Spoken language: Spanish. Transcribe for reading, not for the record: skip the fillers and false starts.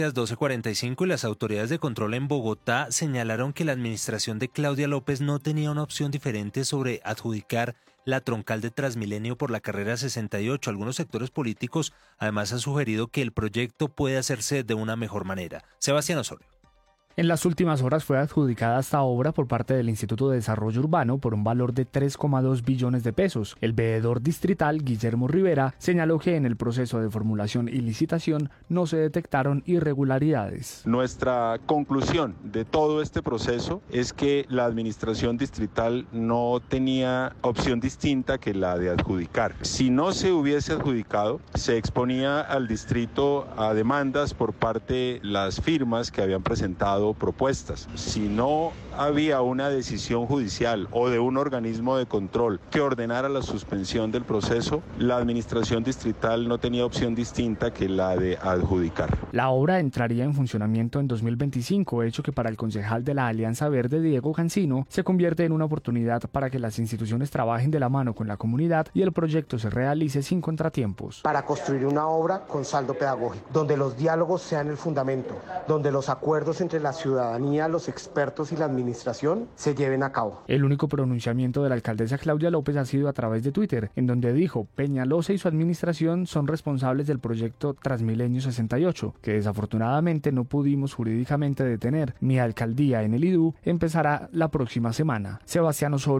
Las 12:45 y las autoridades de control en Bogotá señalaron que la administración de Claudia López no tenía una opción diferente sobre adjudicar la troncal de Transmilenio por la carrera 68. Algunos sectores políticos además han sugerido que el proyecto puede hacerse de una mejor manera. Sebastián Osorio. En las últimas horas fue adjudicada esta obra por parte del Instituto de Desarrollo Urbano por un valor de 3,2 billones de pesos. El veedor distrital, Guillermo Rivera, señaló que en el proceso de formulación y licitación no se detectaron irregularidades. Nuestra conclusión de todo este proceso es que la administración distrital no tenía opción distinta que la de adjudicar. Si no se hubiese adjudicado, se exponía al distrito a demandas por parte de las firmas que habían presentado propuestas. Si no había una decisión judicial o de un organismo de control que ordenara la suspensión del proceso, la administración distrital no tenía opción distinta que la de adjudicar. La obra entraría en funcionamiento en 2025, hecho que para el concejal de la Alianza Verde, Diego Cancino, se convierte en una oportunidad para que las instituciones trabajen de la mano con la comunidad y el proyecto se realice sin contratiempos. Para construir una obra con saldo pedagógico, donde los diálogos sean el fundamento, donde los acuerdos entre la ciudadanía, los expertos y la administración se lleven a cabo. El único pronunciamiento de la alcaldesa Claudia López ha sido a través de Twitter, en donde dijo: Peñalosa y su administración son responsables del proyecto Transmilenio 68, que desafortunadamente no pudimos jurídicamente detener. Mi alcaldía en el IDU empezará la próxima semana. Sebastián Osorio.